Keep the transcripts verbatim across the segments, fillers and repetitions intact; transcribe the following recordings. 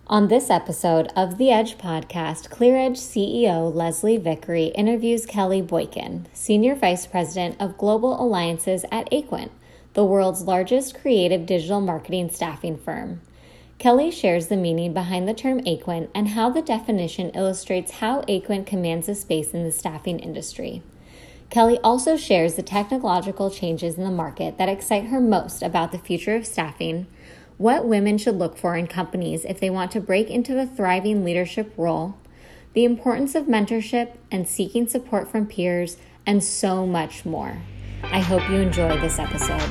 On this episode of The Edge podcast, ClearEdge C E O Leslie Vickery interviews Kelly Boykin, Senior Vice President of Global Alliances at Aquent, the world's largest creative digital marketing staffing firm. Kelly shares the meaning behind the term Aquent and how the definition illustrates how Aquent commands a space in the staffing industry. Kelly also shares the technological changes in the market that excite her most about the future of staffing, what women should look for in companies if they want to break into a thriving leadership role, the importance of mentorship and seeking support from peers, and so much more. I hope you enjoy this episode.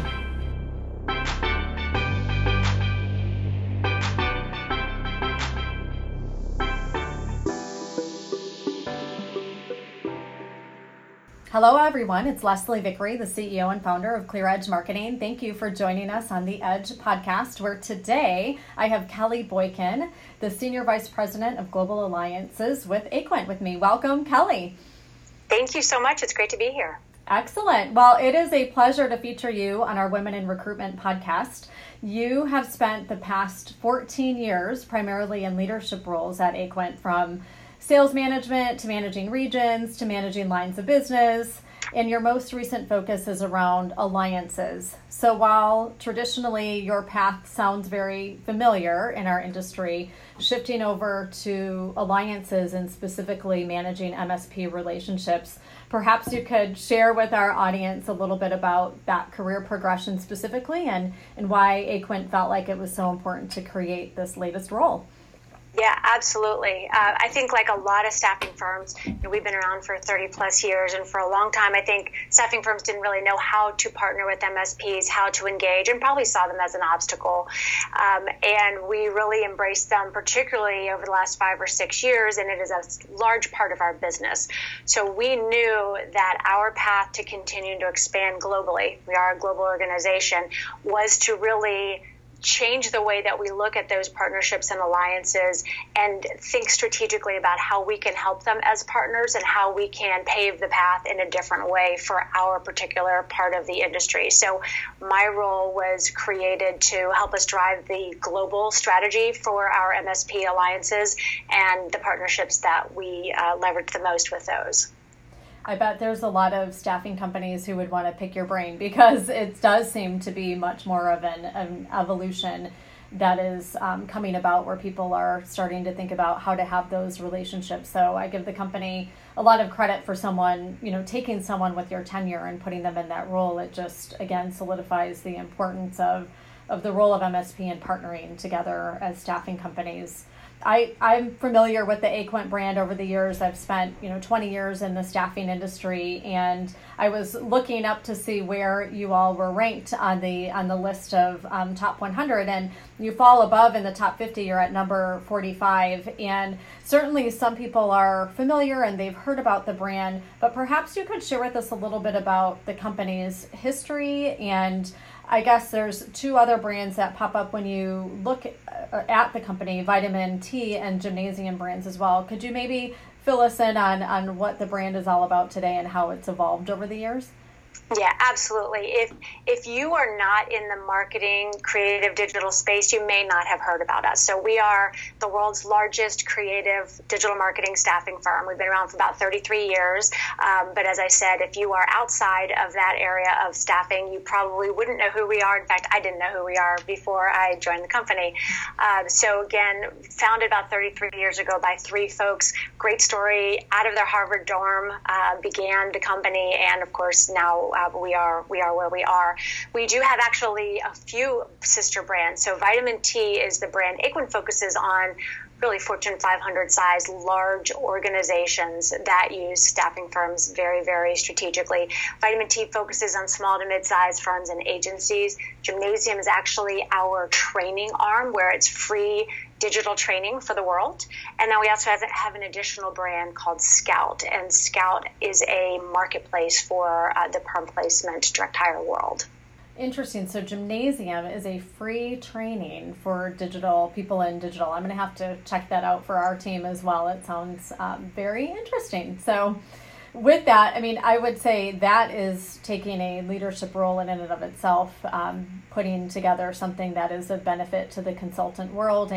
Hello, everyone. It's Leslie Vickery, the C E O and founder of ClearEdge Marketing. Thank you for joining us on the Edge podcast, where today I have Kelly Boykin, the Senior Vice President of Global Alliances with Aquent, with me. Welcome, Kelly. Thank you so much. It's great to be here. Excellent. Well, it is a pleasure to feature you on our Women in Recruitment podcast. You have spent the past fourteen years primarily in leadership roles at Aquent, from sales management to managing regions to managing lines of business, and your most recent focus is around alliances. So while traditionally your path sounds very familiar in our industry, shifting over to alliances and specifically managing M S P relationships, perhaps you could share with our audience a little bit about that career progression specifically and, and why Aquent felt like it was so important to create this latest role. Yeah, absolutely. Uh, I think like a lot of staffing firms, you know, we've been around for thirty plus years, and for a long time, I think staffing firms didn't really know how to partner with M S Ps, how to engage, and probably saw them as an obstacle. Um, and we really embraced them, particularly over the last five or six years, and it is a large part of our business. So we knew that our path to continue to expand globally, we are a global organization, was to really change the way that we look at those partnerships and alliances and think strategically about how we can help them as partners and how we can pave the path in a different way for our particular part of the industry. So my role was created to help us drive the global strategy for our M S P alliances and the partnerships that we uh, leverage the most with those. I bet there's a lot of staffing companies who would want to pick your brain, because it does seem to be much more of an, an evolution that is um, coming about, where people are starting to think about how to have those relationships. So I give the company a lot of credit for someone, you know, taking someone with your tenure and putting them in that role. It just, again, solidifies the importance of, of the role of M S P and partnering together as staffing companies. I, I'm familiar with the Aquent brand over the years. I've spent, you know, twenty years in the staffing industry, and I was looking up to see where you all were ranked on the on the list of um, top one hundred, and you fall above in the top fifty. You're at number forty-five, and certainly some people are familiar and they've heard about the brand, but perhaps you could share with us a little bit about the company's history. And I guess there's two other brands that pop up when you look at the company, Vitamin T and Gymnasium brands as well. Could you maybe fill us in on, on what the brand is all about today and how it's evolved over the years? Yeah, absolutely. If if you are not in the marketing, creative, digital space, you may not have heard about us. So we are the world's largest creative digital marketing staffing firm. We've been around for about thirty-three years. Um, but as I said, if you are outside of that area of staffing, you probably wouldn't know who we are. In fact, I didn't know who we are before I joined the company. Um, so again, founded about thirty-three years ago by three folks. Great story. Out of their Harvard dorm, uh, began the company, and of course now Uh, we are we are where we are. We do have actually a few sister brands. So Vitamin T is the brand. Aquent focuses on really Fortune five hundred size large organizations that use staffing firms very, very strategically. Vitamin T focuses on small to mid-sized firms and agencies. Gymnasium is actually our training arm, where it's free digital training for the world. And then we also have, have an additional brand called Scout. And Scout is a marketplace for uh, the perm placement direct hire world. Interesting. So Gymnasium is a free training for digital people in digital. I'm going to have to check that out for our team as well. It sounds um, very interesting. So with that, I mean, I would say that is taking a leadership role in and of itself, um, putting together something that is of benefit to the consultant world and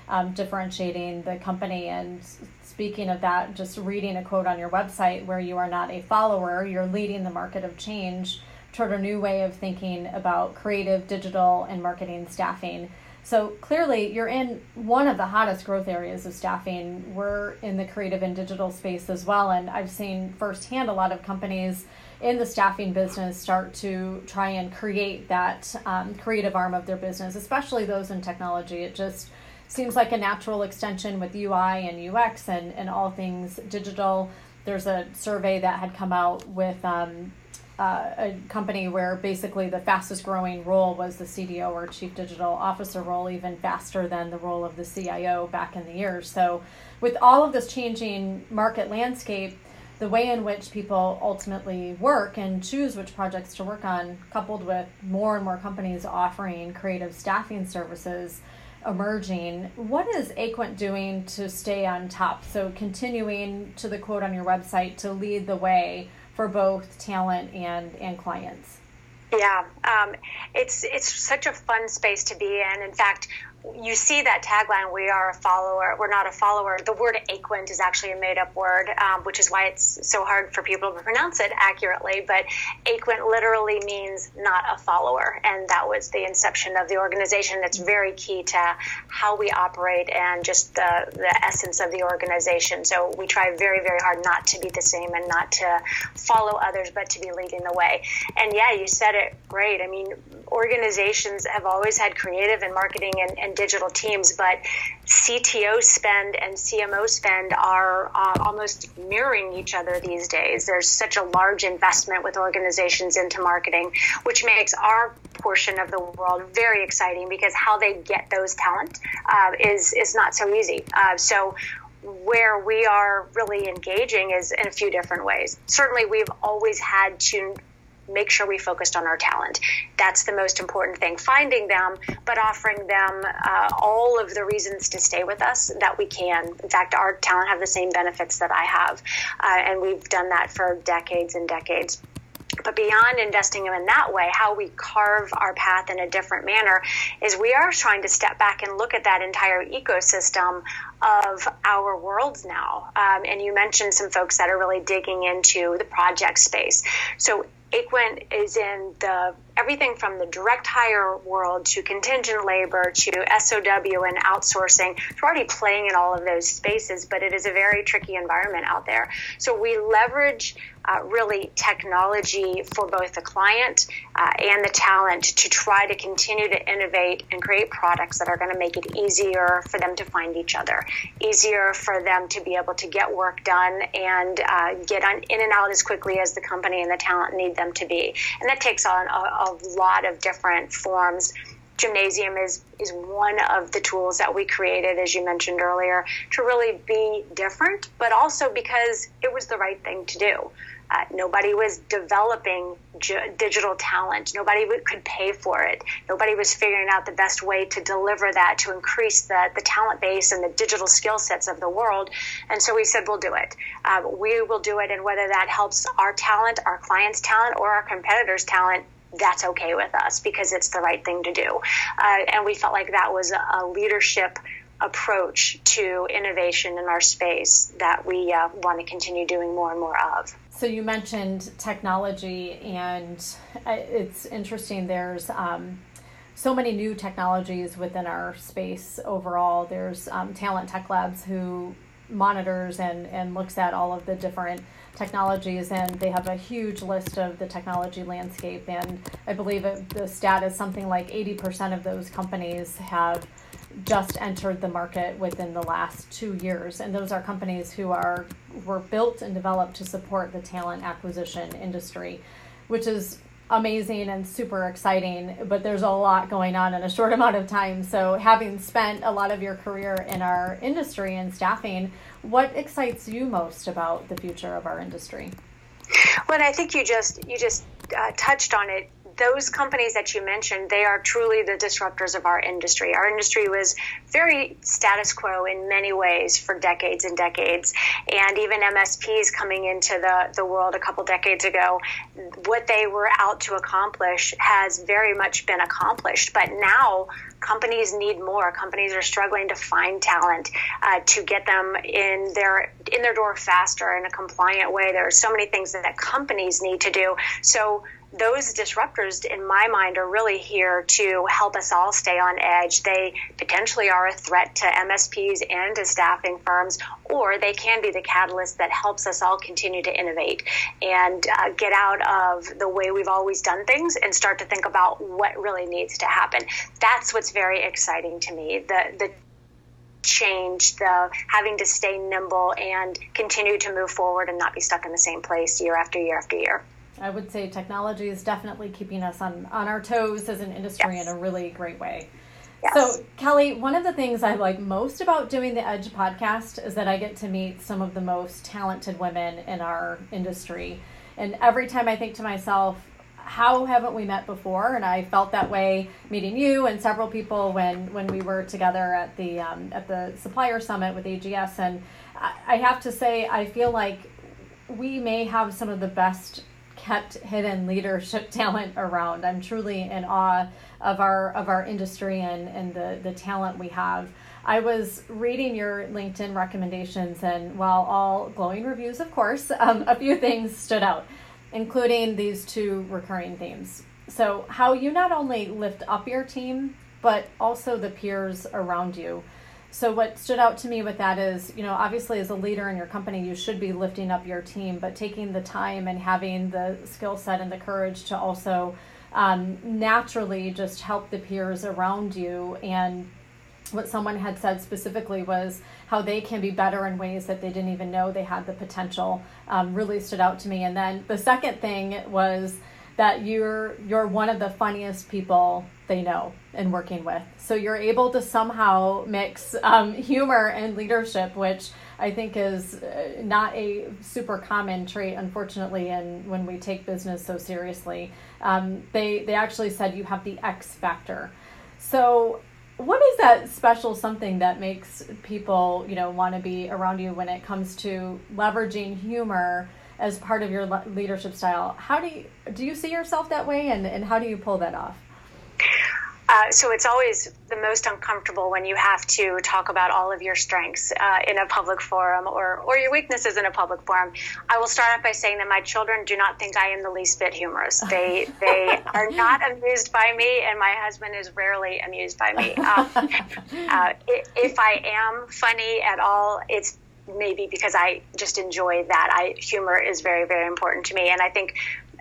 um, differentiating the company. And speaking of that, just reading a quote on your website where you are not a follower, you're leading the market of change toward a new way of thinking about creative, digital, and marketing staffing. So clearly you're in one of the hottest growth areas of staffing. We're in the creative and digital space as well. And I've seen firsthand a lot of companies in the staffing business start to try and create that um, creative arm of their business, especially those in technology. It just seems like a natural extension with U I and U X and, and all things digital. There's a survey that had come out with um, uh, a company where basically the fastest growing role was the C D O or Chief Digital Officer role, even faster than the role of the C I O back in the years. So with all of this changing market landscape, the way in which people ultimately work and choose which projects to work on, coupled with more and more companies offering creative staffing services emerging, what is Aequint doing to stay on top? So continuing, to the quote on your website, to lead the way for both talent and, and clients. Yeah, um, it's it's such a fun space to be in. In fact, you see that tagline, we are a follower, we're not a follower. The word Aequint is actually a made-up word, um, which is why it's so hard for people to pronounce it accurately. But Aequint literally means not a follower, and that was the inception of the organization. That's very key to how we operate and just the, the essence of the organization. So we try very, very hard not to be the same and not to follow others, but to be leading the way. And yeah, you said it great. I mean, organizations have always had creative and marketing and, and digital teams, but C T O spend and C M O spend are uh, almost mirroring each other these days. There's such a large investment with organizations into marketing, which makes our portion of the world very exciting because how they get those talent uh, is, is not so easy. Uh, so where we are really engaging is in a few different ways. Certainly, we've always had to make sure we focused on our talent. That's the most important thing, finding them, but offering them uh, all of the reasons to stay with us that we can. In fact, our talent have the same benefits that I have, uh, and we've done that for decades and decades. But beyond investing in that way, how we carve our path in a different manner is we are trying to step back and look at that entire ecosystem of our worlds now. Um, and you mentioned some folks that are really digging into the project space. So Aequint is in the everything from the direct hire world to contingent labor to S O W and outsourcing. We're already playing in all of those spaces, but it is a very tricky environment out there. So we leverage uh, really technology for both the client uh, and the talent to try to continue to innovate and create products that are going to make it easier for them to find each other, easier for them to be able to get work done and uh, get on, in and out as quickly as the company and the talent need them to be. And that takes on a, a lot of different forms. Gymnasium is, is one of the tools that we created, as you mentioned earlier, to really be different, but also because it was the right thing to do. Uh, nobody was developing g- digital talent. Nobody w- could pay for it. Nobody was figuring out the best way to deliver that, to increase the, the talent base and the digital skill sets of the world. And so we said, we'll do it. Uh, we will do it. And whether that helps our talent, our clients' talent, or our competitors' talent, that's okay with us because it's the right thing to do. Uh, and we felt like that was a, a leadership approach to innovation in our space that we uh, want to continue doing more and more of. So you mentioned technology, and it's interesting. There's um, so many new technologies within our space overall. There's um, Talent Tech Labs who monitors and, and looks at all of the different technologies, and they have a huge list of the technology landscape. And I believe it, the stat is something like eighty percent of those companies have just entered the market within the last two years. And those are companies who are were built and developed to support the talent acquisition industry, which is amazing and super exciting, but there's a lot going on in a short amount of time. So having spent a lot of your career in our industry and staffing, what excites you most about the future of our industry? Well, I think you just you just uh, touched on it. Those companies that you mentioned, they are truly the disruptors of our industry. Our industry was very status quo in many ways for decades and decades. And even M S Ps coming into the, the world a couple decades ago, what they were out to accomplish has very much been accomplished. But now companies need more. Companies are struggling to find talent, uh, to get them in their in their door faster in a compliant way. There are so many things that companies need to do. So those disruptors, in my mind, are really here to help us all stay on edge. They potentially are a threat to M S Ps and to staffing firms, or they can be the catalyst that helps us all continue to innovate and uh, get out of the way we've always done things and start to think about what really needs to happen. That's what's very exciting to me. The the change, the having to stay nimble and continue to move forward and not be stuck in the same place year after year after year. I would say technology is definitely keeping us on, on our toes as an industry yes. in a really great way. Yes. So, Kelly, one of the things I like most about doing the Edge podcast is that I get to meet some of the most talented women in our industry. And every time I think to myself, how haven't we met before? And I felt that way meeting you and several people when, when we were together at the um, at the Supplier Summit with A G S. And I, I have to say, I feel like we may have some of the best kept hidden leadership talent around. I'm truly in awe of our of our industry and, and the, the talent we have. I was reading your LinkedIn recommendations, and while all glowing reviews, of course, um, a few things stood out, including these two recurring themes. So how you not only lift up your team, but also the peers around you. So what stood out to me with that is, you know, obviously as a leader in your company, you should be lifting up your team, but taking the time and having the skill set and the courage to also um, naturally just help the peers around you. And what someone had said specifically was how they can be better in ways that they didn't even know they had the potential, um, really stood out to me. And then the second thing was that you're you're one of the funniest people they know and working with. So you're able to somehow mix um, humor and leadership, which I think is uh, not a super common trait, unfortunately, and when we take business so seriously. Um, they, they actually said you have the X factor. So what is that special something that makes people, you know, want to be around you when it comes to leveraging humor as part of your le- leadership style? How do you, do you see yourself that way, and, and how do you pull that off? Uh, so it's always the most uncomfortable when you have to talk about all of your strengths uh, in a public forum or, or your weaknesses in a public forum. I will start off by saying that my children do not think I am the least bit humorous. They they are not amused by me, and my husband is rarely amused by me. Uh, uh, if I am funny at all, it's maybe because I just enjoy that. I humor is very, very important to me, and I think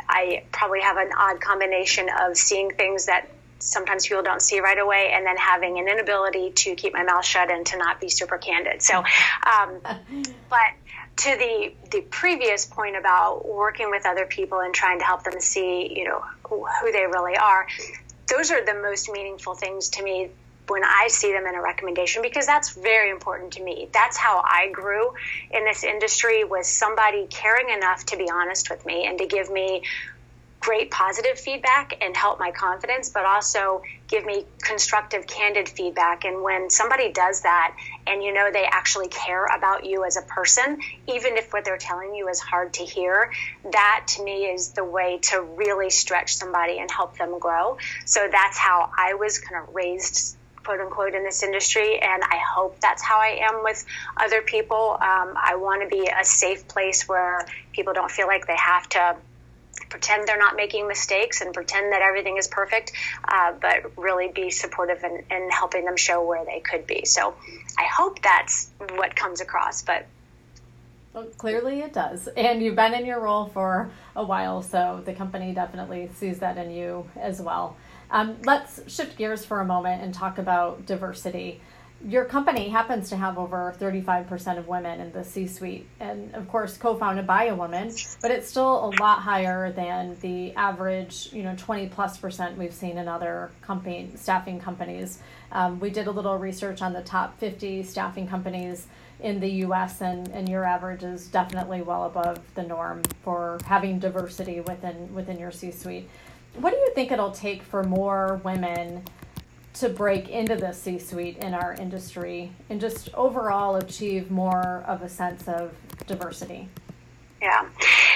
I probably have an odd combination of seeing things that sometimes people don't see right away, and then having an inability to keep my mouth shut and to not be super candid. So, um, but to the the previous point about working with other people and trying to help them see, you know, who, who they really are, those are the most meaningful things to me when I see them in a recommendation, because that's very important to me. That's how I grew in this industry, was somebody caring enough to be honest with me and to give me great positive feedback and help my confidence, but also give me constructive, candid feedback. And when somebody does that and you know they actually care about you as a person, even if what they're telling you is hard to hear, that to me is the way to really stretch somebody and help them grow. So that's how I was kind of raised, quote unquote, in this industry, and I hope that's how I am with other people. Um, I want to be a safe place where people don't feel like they have to pretend they're not making mistakes and pretend that everything is perfect, uh, but really be supportive and, and helping them show where they could be. So I hope that's what comes across. But well, clearly it does. And you've been in your role for a while, so the company definitely sees that in you as well. Um, let's shift gears for a moment and talk about diversity. Your company happens to have over thirty-five percent of women in the C-suite, and of course co-founded by a woman, but it's still a lot higher than the average, you know, twenty plus percent we've seen in other company staffing companies. Um, we did a little research on the top fifty staffing companies in the U S, and, and your average is definitely well above the norm for having diversity within within your C-suite. What do you think it'll take for more women to break into the C-suite in our industry and just overall achieve more of a sense of diversity? Yeah. So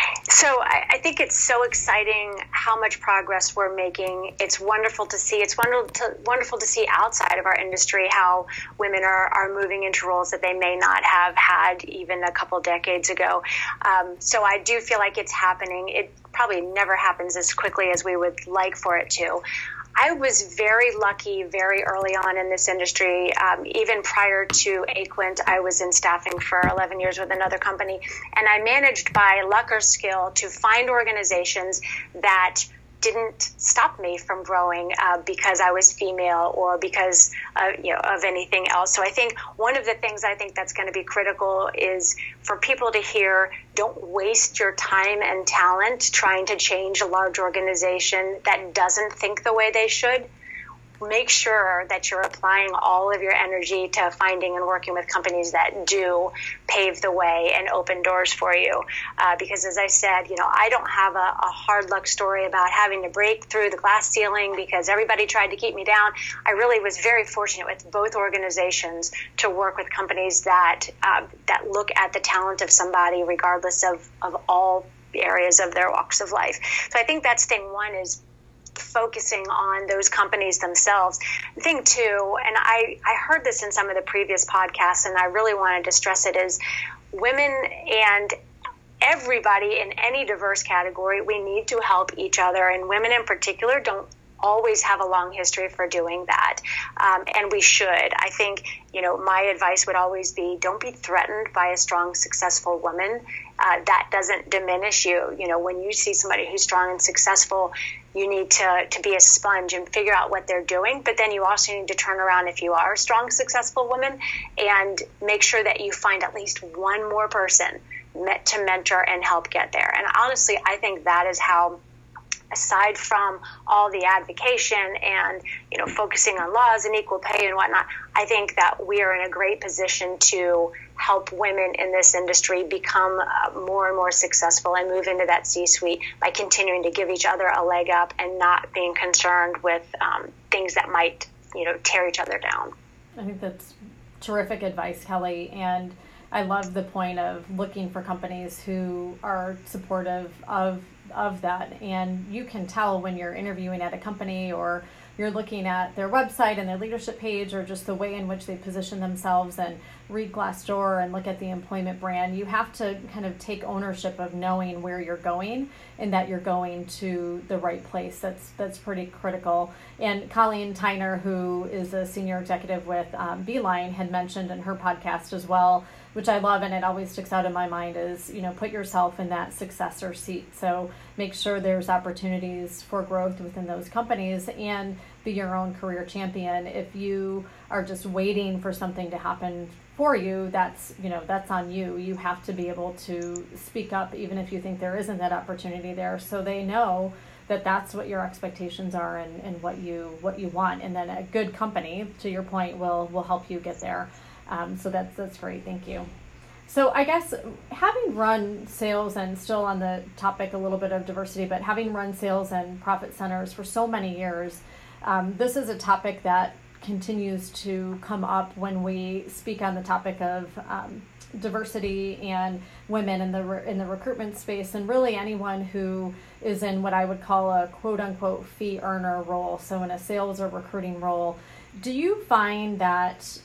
So I, I think it's so exciting how much progress we're making. It's wonderful to see. It's wonderful to, wonderful to see outside of our industry how women are, are moving into roles that they may not have had even a couple decades ago. Um, so I do feel like it's happening. It probably never happens as quickly as we would like for it to. I was very lucky very early on in this industry. Um, even prior to Aquent, I was in staffing for eleven years with another company. And I managed by luck or skill to find organizations that didn't stop me from growing uh, because I was female or because uh, you know, of anything else. So I think one of the things I think that's going to be critical is for people to hear, don't waste your time and talent trying to change a large organization that doesn't think the way they should. Make sure that you're applying all of your energy to finding and working with companies that do pave the way and open doors for you. Uh, because as I said, you know, I don't have a, a hard luck story about having to break through the glass ceiling because everybody tried to keep me down. I really was very fortunate with both organizations to work with companies that uh, that look at the talent of somebody regardless of, of all areas of their walks of life. So I think that's thing one is focusing on those companies themselves. Thing two, and I, I heard this in some of the previous podcasts, and I really wanted to stress it, is women and everybody in any diverse category, we need to help each other, and women in particular don't always have a long history for doing that. Um, and we should. I think, you know, my advice would always be don't be threatened by a strong, successful woman. Uh, that doesn't diminish you. You know, when you see somebody who's strong and successful, you need to, to be a sponge and figure out what they're doing. But then you also need to turn around if you are a strong, successful woman and make sure that you find at least one more person to mentor and help get there. And honestly, I think that is how, aside from all the advocation and, you know, focusing on laws and equal pay and whatnot, I think that we are in a great position to help women in this industry become uh, more and more successful and move into that C-suite by continuing to give each other a leg up and not being concerned with um, things that might, you know, tear each other down. I think that's terrific advice, Kelly. And I love the point of looking for companies who are supportive of of that. And you can tell when you're interviewing at a company or you're looking at their website and their leadership page or just the way in which they position themselves and read Glassdoor and look at the employment brand. You have to kind of take ownership of knowing where you're going and that you're going to the right place. That's that's pretty critical. And Colleen Tyner, who is a senior executive with um, Beeline, had mentioned in her podcast as well, which I love, and it always sticks out in my mind, is, you know, put yourself in that successor seat. So make sure there's opportunities for growth within those companies and be your own career champion. If you are just waiting for something to happen for you, that's, you know, that's on you. You have to be able to speak up even if you think there isn't that opportunity there, so they know that that's what your expectations are and, and what you what you want. And then a good company, to your point, will will help you get there. Um, so that's that's great. Thank you. So I guess having run sales, and still on the topic a little bit of diversity, but having run sales and profit centers for so many years, um, this is a topic that continues to come up when we speak on the topic of um, diversity and women in the re- in the recruitment space, and really anyone who is in what I would call a quote unquote fee earner role. So in a sales or recruiting role, do you find that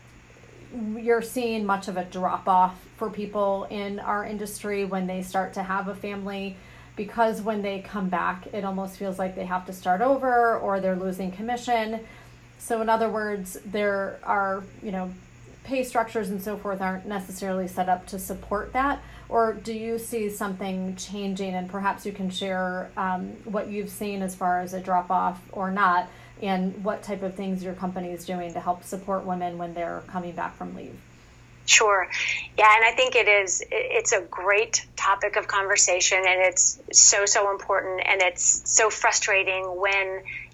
you're seeing much of a drop off for people in our industry when they start to have a family? Because when they come back, it almost feels like they have to start over or they're losing commission. So in other words, there are, you know, pay structures and so forth aren't necessarily set up to support that. Or do you see something changing? And perhaps you can share um, what you've seen as far as a drop off or not, and what type of things your company is doing to help support women when they're coming back from leave. Sure. Yeah, and I think it is, it's a great topic of conversation, and it's so, so important, and it's so frustrating when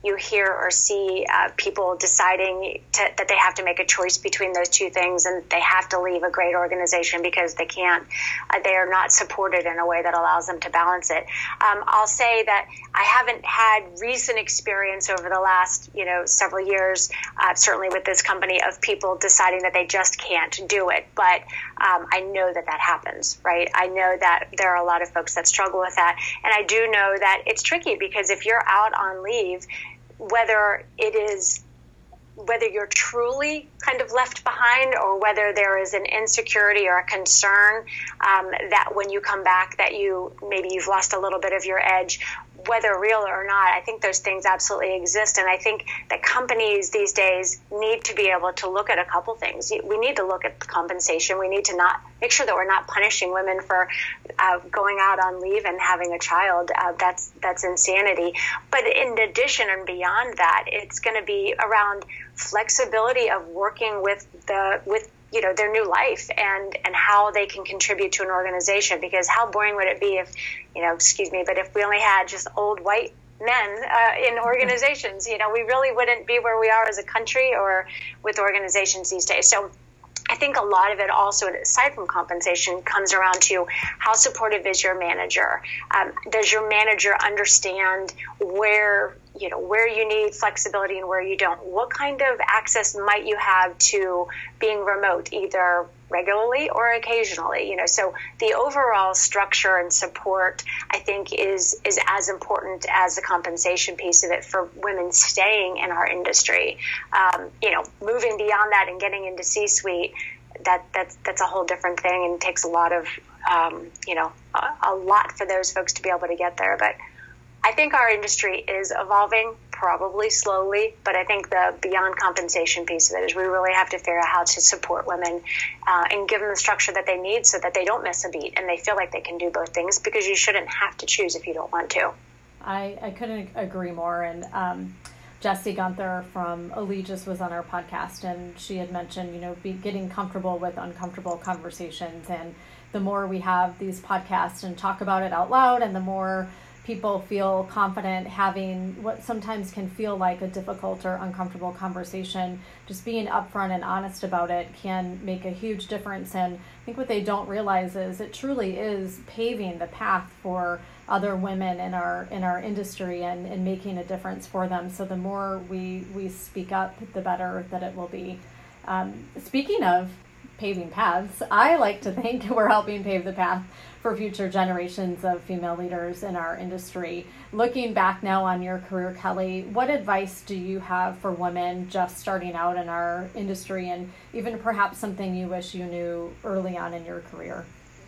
you hear or see uh, people deciding to, that they have to make a choice between those two things, and they have to leave a great organization because they can't, uh, they are not supported in a way that allows them to balance it. Um, I'll say that I haven't had recent experience over the last, you know, several years, uh, certainly with this company, of people deciding that they just can't do it. But um, I know that that happens, right? I know that there are a lot of folks that struggle with that. And I do know that it's tricky because if you're out on leave, whether it is whether you're truly kind of left behind or whether there is an insecurity or a concern um, that when you come back that you maybe you've lost a little bit of your edge, whether real or not, I think those things absolutely exist. And I think that companies these days need to be able to look at a couple things. We need to look at compensation. We need to not make sure that we're not punishing women for uh, going out on leave and having a child. Uh, that's that's insanity. But in addition and beyond that, it's going to be around flexibility of working with the with you know, their new life and, and how they can contribute to an organization. Because how boring would it be if, you know, excuse me, but if we only had just old white men uh, in organizations, you know, we really wouldn't be where we are as a country or with organizations these days. So I think a lot of it also, aside from compensation, comes around to how supportive is your manager? Um, does your manager understand where, you know, where you need flexibility and where you don't? What kind of access might you have to being remote, either regularly or occasionally? You know, so the overall structure and support, I think, is is as important as the compensation piece of it for women staying in our industry. Um, you know, moving beyond that and getting into C-suite, that that's that's a whole different thing and takes a lot of um, you know a, a lot for those folks to be able to get there. But I think our industry is evolving, probably slowly, but I think the beyond compensation piece of it is we really have to figure out how to support women uh, and give them the structure that they need so that they don't miss a beat and they feel like they can do both things, because you shouldn't have to choose if you don't want to. I, I couldn't agree more. And um, Jessie Gunther from Allegis was on our podcast, and she had mentioned, you know, be getting comfortable with uncomfortable conversations. And the more we have these podcasts and talk about it out loud, and the more people feel confident having what sometimes can feel like a difficult or uncomfortable conversation, just being upfront and honest about it can make a huge difference. And I think what they don't realize is it truly is paving the path for other women in our in our industry and, and making a difference for them. So the more we, we speak up, the better that it will be. Um, speaking of paving paths, I like to think we're helping pave the path for future generations of female leaders in our industry. Looking back now on your career, Kelly, what advice do you have for women just starting out in our industry, and even perhaps something you wish you knew early on in your career?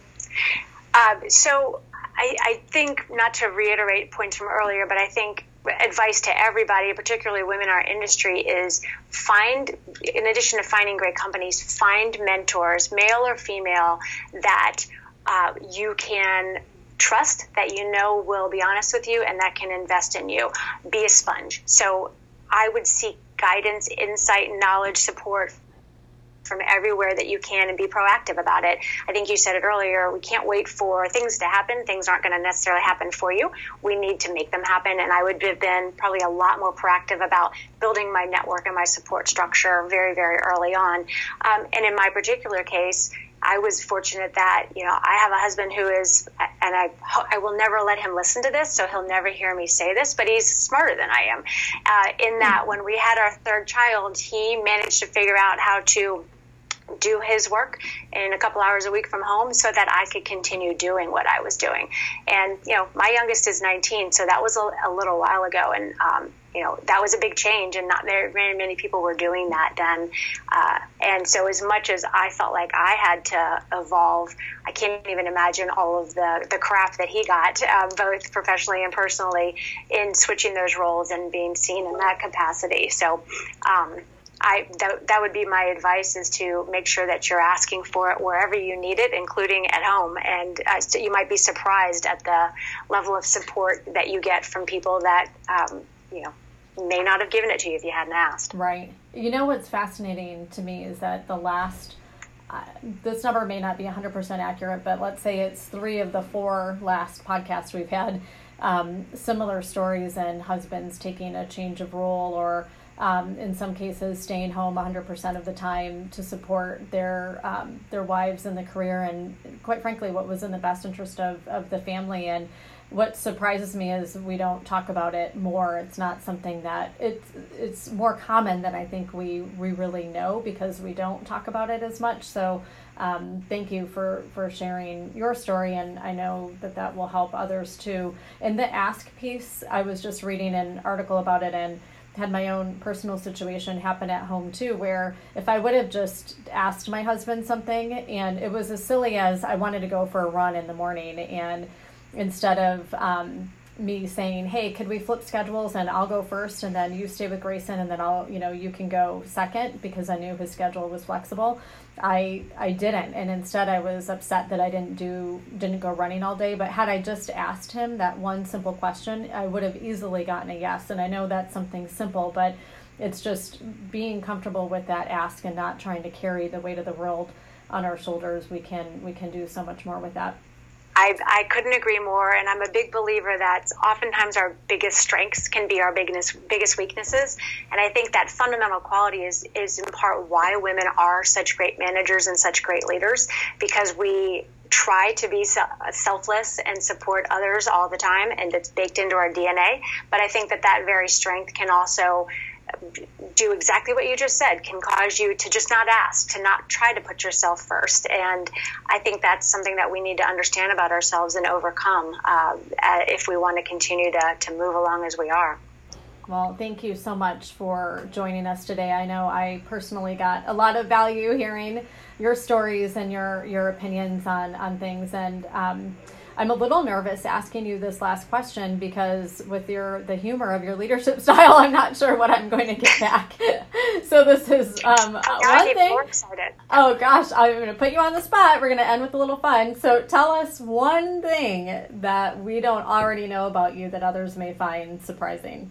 Um, so I, I think, not to reiterate points from earlier, but I think advice to everybody, particularly women in our industry, is find, in addition to finding great companies, find mentors, male or female, that uh, you can trust, that you know will be honest with you, and that can invest in you. Be a sponge. So I would seek guidance, insight, knowledge, support from everywhere that you can, and be proactive about it. I think you said it earlier, we can't wait for things to happen. Things aren't going to necessarily happen for you. We need to make them happen. And I would have been probably a lot more proactive about building my network and my support structure very, very early on. Um, and in my particular case, I was fortunate that, you know, I have a husband who is, and I I will never let him listen to this, so he'll never hear me say this, but he's smarter than I am. Uh, in that when we had our third child, he managed to figure out how to do his work in a couple hours a week from home so that I could continue doing what I was doing. And, you know, my youngest is nineteen, so that was a, a little while ago. And, um, you know, that was a big change, and not very, very many people were doing that then. Uh, and so as much as I felt like I had to evolve, I can't even imagine all of the, the crap that he got, uh, both professionally and personally, in switching those roles and being seen in that capacity. So, um, I, that, that would be my advice, is to make sure that you're asking for it wherever you need it, including at home. And uh, so you might be surprised at the level of support that you get from people that, um, you know, may not have given it to you if you hadn't asked. Right. You know, what's fascinating to me is that the last, uh, this number may not be one hundred percent accurate, but let's say it's three of the four last podcasts we've had. um, similar stories and husbands taking a change of role, or um, in some cases staying home one hundred percent of the time to support their um, their wives in the career, and quite frankly what was in the best interest of, of the family. And what surprises me is we don't talk about it more. It's not something that it's it's more common than I think we we really know, because we don't talk about it as much. So um, thank you for for sharing your story, and I know that that will help others too. In the ask piece, I was just reading an article about it and had my own personal situation happen at home too, where if I would have just asked my husband something, and it was as silly as I wanted to go for a run in the morning, and instead of um, me saying, hey, could we flip schedules and I'll go first and then you stay with Grayson and then I'll, you know, you can go second, because I knew his schedule was flexible. I I didn't. And instead I was upset that I didn't do, didn't go running all day. But had I just asked him that one simple question, I would have easily gotten a yes. And I know that's something simple, but it's just being comfortable with that ask and not trying to carry the weight of the world on our shoulders. We can, we can do so much more with that. I, I couldn't agree more, and I'm a big believer that oftentimes our biggest strengths can be our biggest biggest weaknesses, and I think that fundamental quality is is in part why women are such great managers and such great leaders, because we try to be selfless and support others all the time, and it's baked into our D N A. But I think that that very strength can also do exactly what you just said, can cause you to just not ask, to not try to put yourself first. And I think that's something that we need to understand about ourselves and overcome uh, if we want to continue to, to move along as we are. Well, thank you so much for joining us today. I know I personally got a lot of value hearing your stories and your, your opinions on, on things. And um, I'm a little nervous asking you this last question, because with your the humor of your leadership style, I'm not sure what I'm going to get back. So this is um, oh, one thing. More excited. Oh gosh, I'm going to put you on the spot. We're going to end with a little fun. So tell us one thing that we don't already know about you that others may find surprising.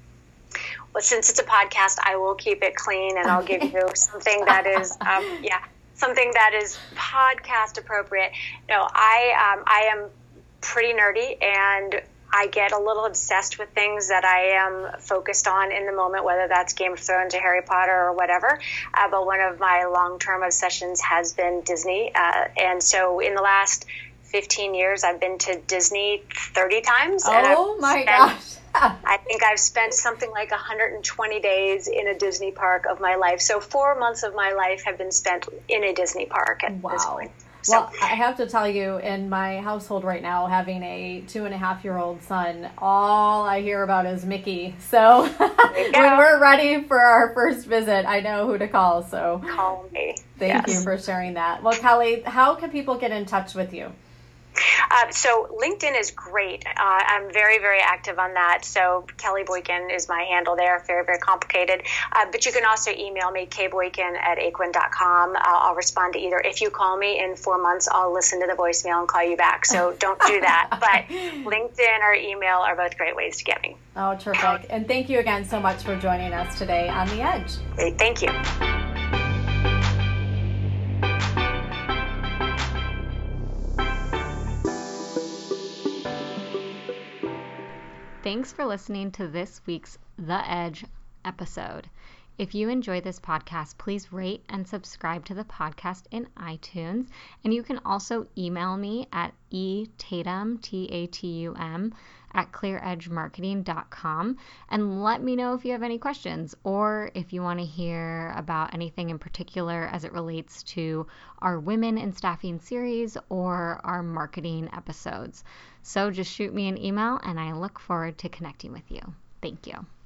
Well, since it's a podcast, I will keep it clean, and I'll give you something that is, um, yeah. something that is podcast appropriate. No, I um, I am pretty nerdy, and I get a little obsessed with things that I am focused on in the moment, whether that's Game of Thrones or Harry Potter or whatever. Uh, but one of my long-term obsessions has been Disney. Uh, and so in the last fifteen years, I've been to Disney thirty times. Oh, and I've my spent, gosh. I think I've spent something like one hundred twenty days in a Disney park of my life. So four months of my life have been spent in a Disney park at wow. this point. So. Well, I have to tell you, in my household right now, having a two and a half year old son, all I hear about is Mickey. So when we're ready for our first visit, I know who to call. So call me. Thank yes. you for sharing that. Well, Kelly, how can people get in touch with you? Uh, so LinkedIn is great. Uh, I'm very, very active on that. So Kelly Boykin is my handle there. Very, very complicated. Uh, but you can also email me, k boykin at aquin dot com. Uh, I'll respond to either. If you call me in four months, I'll listen to the voicemail and call you back. So don't do that. But LinkedIn or email are both great ways to get me. Oh, terrific. And thank you again so much for joining us today on The Edge. Great. Thank you. Thanks for listening to this week's The Edge episode. If you enjoy this podcast, please rate and subscribe to the podcast in iTunes. And you can also email me at etatum, T A T U M, at clear edge marketing dot com, and let me know if you have any questions, or if you want to hear about anything in particular as it relates to our Women in Staffing series or our marketing episodes. So just shoot me an email, and I look forward to connecting with you. Thank you.